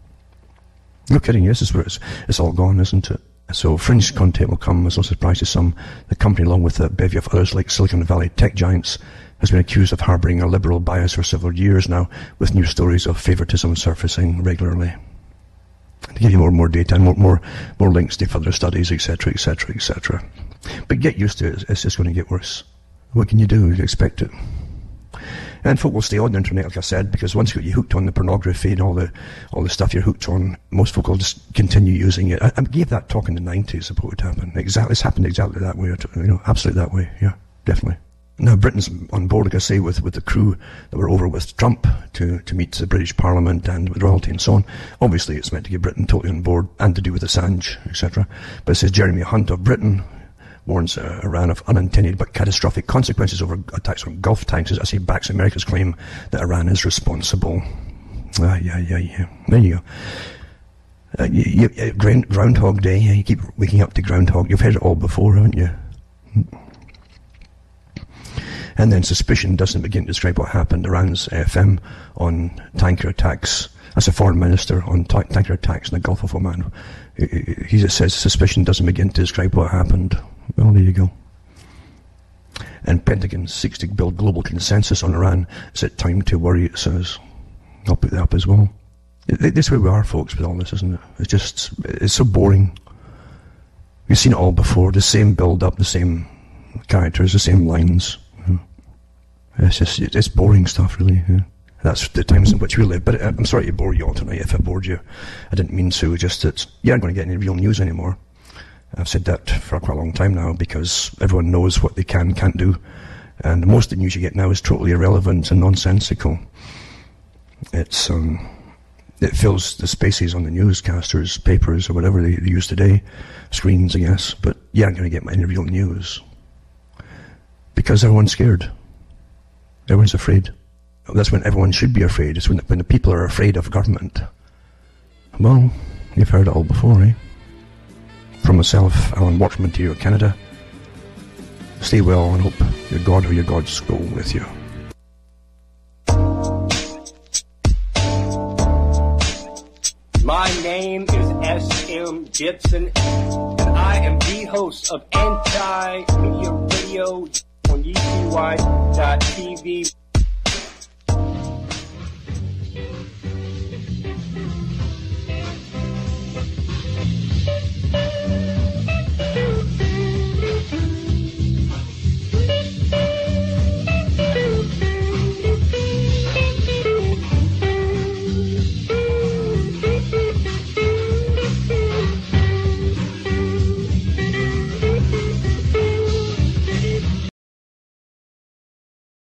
No kidding, this is where it's all gone, isn't it? So fringe content will come as no surprise to some. The company, along with a bevy of others like Silicon Valley tech giants, has been accused of harbouring a liberal bias for several years now, with new stories of favouritism surfacing regularly. To give you more data and more links to further studies, etc., etc., etc. But get used to it, it's just going to get worse. What can you do? You expect it. And folk will stay on the internet, like I said, because once you get hooked on the pornography and all the stuff you're hooked on, most folk will just continue using it. I gave that talk in the 90s about what would happen. It's happened exactly that way, absolutely that way, yeah, definitely. Now Britain's on board, like I say, with the crew that were over with Trump to meet the British Parliament and with royalty and so on. Obviously it's meant to get Britain totally on board and to do with Assange, etc. But it says Jeremy Hunt of Britain warns Iran of unintended but catastrophic consequences over attacks on Gulf tanks, as he backs America's claim that Iran is responsible. Yeah. There you go. Groundhog Day. You keep waking up to Groundhog. You've heard it all before, haven't you? And then suspicion doesn't begin to describe what happened. Iran's FM on tanker attacks. That's a foreign minister on tanker attacks in the Gulf of Oman. He just says suspicion doesn't begin to describe what happened. Well, there you go. And Pentagon seeks to build global consensus on Iran. Is it time to worry, it says. I'll put that up as well. This is where we are, folks, with all this, isn't it? It's so boring. We've seen it all before. The same build-up, the same characters, the same lines. It's boring stuff, really. Yeah. That's the times in which we live. But I'm sorry to bore you all tonight if I bored you. I didn't mean to. Just that you aren't going to get any real news anymore. I've said that for quite a long time now because everyone knows what they can't do. And most of the news you get now is totally irrelevant and nonsensical. It fills the spaces on the newscasters, papers, or whatever they use today. Screens, I guess. But you aren't going to get any real news. Because everyone's scared. Everyone's afraid. That's when everyone should be afraid. It's when the people are afraid of government. Well, you've heard it all before, eh? From myself, Alan Watchman, Ontario, Canada. Stay well and hope your God or your gods go with you. My name is S.M. Gibson, and I am the host of Anti-Media Radio on ECY.TV.